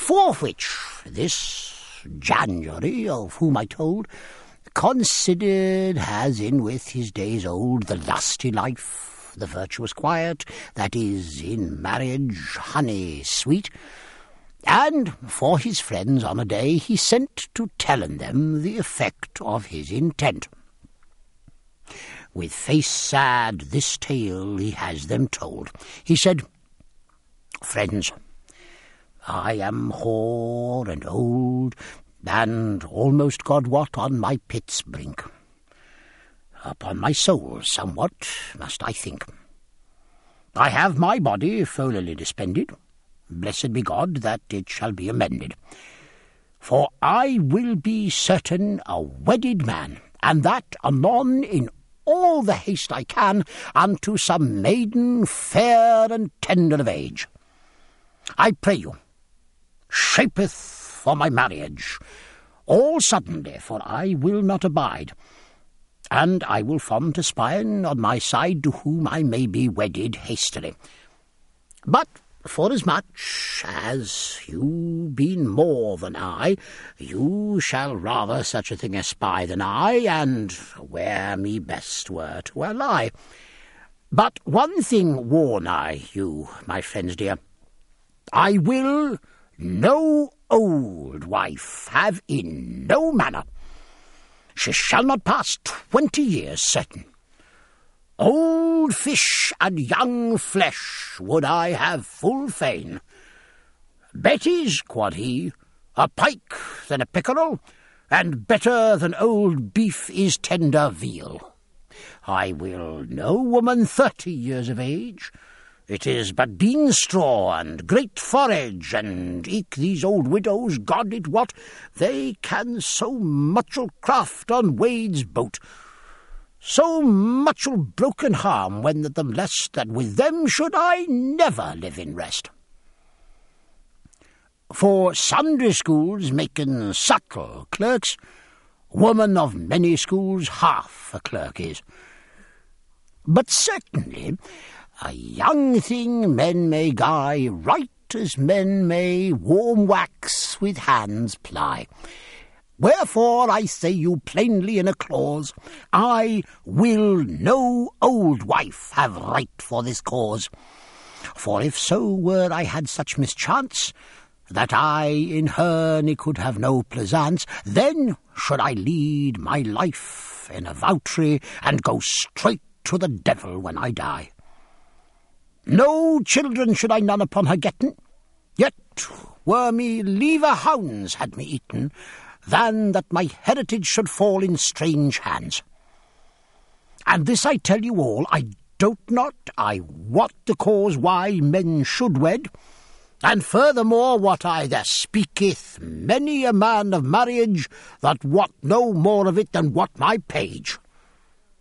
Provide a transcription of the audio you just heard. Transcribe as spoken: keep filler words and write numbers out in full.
For which this January, of whom I told, considered as in with his days old the lusty life, the virtuous quiet, that is in marriage honey sweet, and for his friends on a day he sent to tellen them the effect of his intent. With face sad this tale he has them told. He said, Friends, I am hoar and old, and almost God wot on my pit's brink. Upon my soul somewhat must I think. I have my body folily dispended. Blessed be God that it shall be amended. For I will be certain a wedded man, and that anon in all the haste I can unto some maiden fair and tender of age. I pray you, shapeth for my marriage, all suddenly, for I will not abide, and I will fond espine on my side to whom I may be wedded hastily. But forasmuch as you been more than I, you shall rather such a thing espy than I, and where me best were to ally. But one thing warn I you, my friends dear, I will no old wife have in no manner. She shall not pass twenty years certain. Old fish and young flesh would I have full fain. Betty's, quod he, a pike than a pickerel, and better than old beef is tender veal. I will no woman thirty years of age. It is but bean straw and great forage, and eke these old widows, God it wot, they can so muchel craft on Wade's boat, so muchel broken harm when at them lest, that with them should I never live in rest. For sundry schools maken subtle clerks, woman of many schools half a clerk is. But certainly a young thing men may guy, right as men may warm wax with hands ply. Wherefore I say you plainly in a clause, I will no old wife have right for this cause. For if so were I had such mischance, that I in her ne could have no pleasance, then should I lead my life in a vouchery, and go straight to the devil when I die. No children should I none upon her getten, yet were me liever hounds had me eaten, than that my heritage should fall in strange hands. And this I tell you all, I dote not, I wot the cause why men should wed, and furthermore what I there speaketh, many a man of marriage that wot no more of it than what my page.